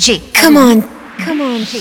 J. Come on, come on, J.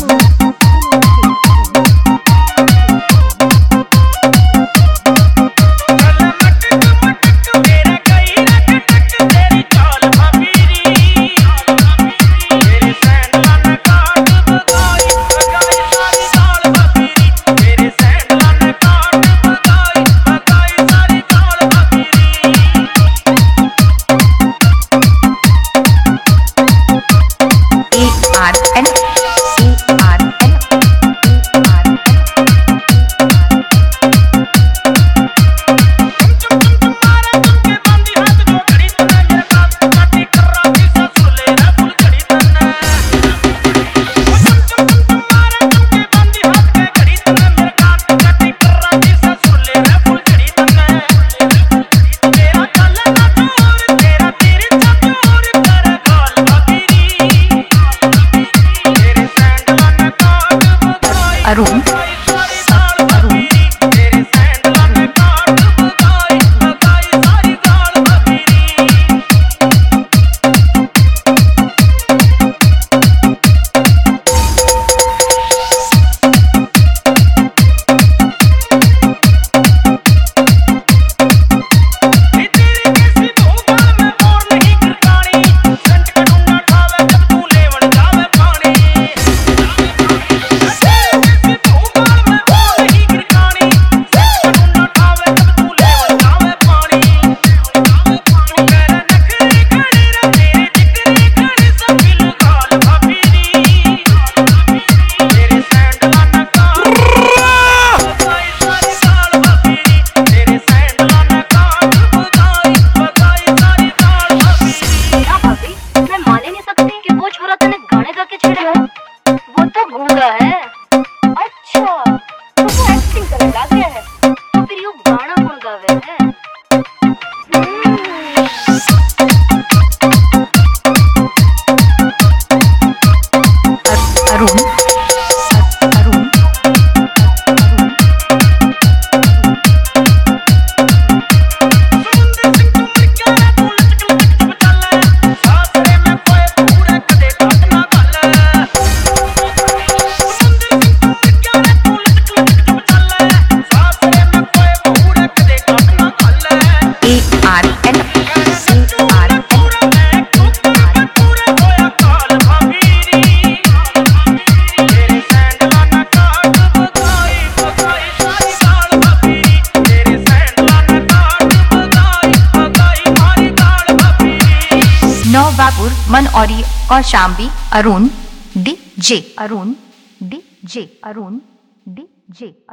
Arun. वो तो गूंगा है। अच्छा, तो वो एक्टिंग करने लग गया है, तो फिर यो गाना कौन गावे है? अरुण। नौबापुर मनौरी कौशाम्बी अरुण डी जे।